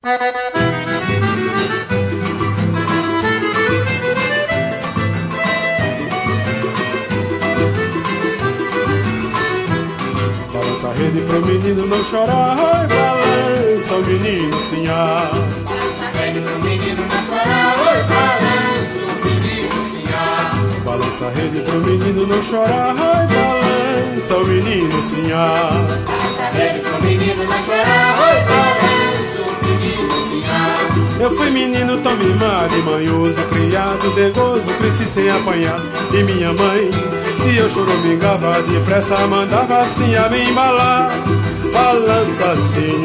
Balança a rede pro menino não chorar, oi, balança o menino sinhá. Balança a rede pro menino não chorar, oi, balança o menino sinhá. Balança a rede pro menino não chorar, oi, balança o menino sinhá. Balança a rede pro menino não chorar, oi, balança o menino sinhá. Eu fui menino tão mimado e manhoso, criado de gozo, cresci sem apanhar. E minha mãe, se eu choramingava depressa, mandava assim a me embalar. Balança assim,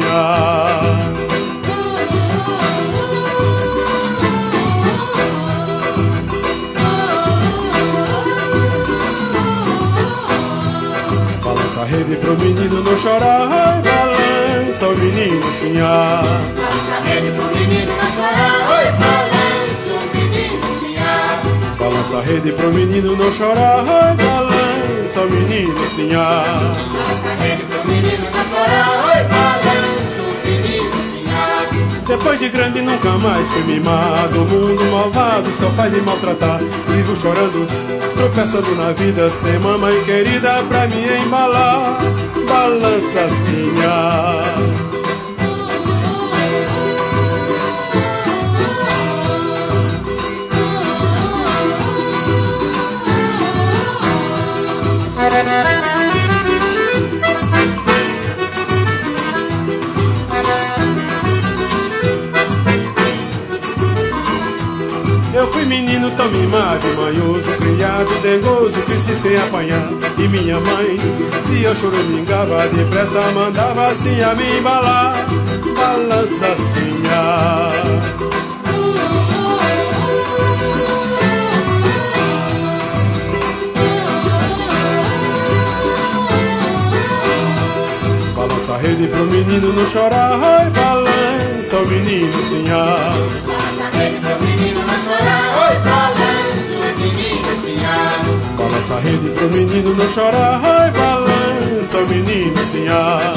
balança a rede pro menino não chorar, ai, balança o menino sinhá. Balança a rede pro menino não chorar, oi, balança o menino sinhá. Balança a rede pro menino não chorar, ai, balança o menino sinhá. Balança a rede pro menino não chorar, oi, balança o menino sinhá. Depois de grande nunca mais fui mimado, o mundo malvado só faz me maltratar. Vivo chorando, tropeçando na vida, sem mamãe querida pra me embalar. Balança assim, eu fui menino tão mimado e manhoso, criado de gozo, cresci sem apanhar. E minha mãe, se eu choramingava depressa, mandava assim a me embalar. Balança assim, balança a rede pro menino não chorar, ai, balança o menino sinhá. Balança a rede pro menino não chorar, oi, balança o menino sinhá. Balança a rede pro menino não chorar, ai, balança o menino sinhá.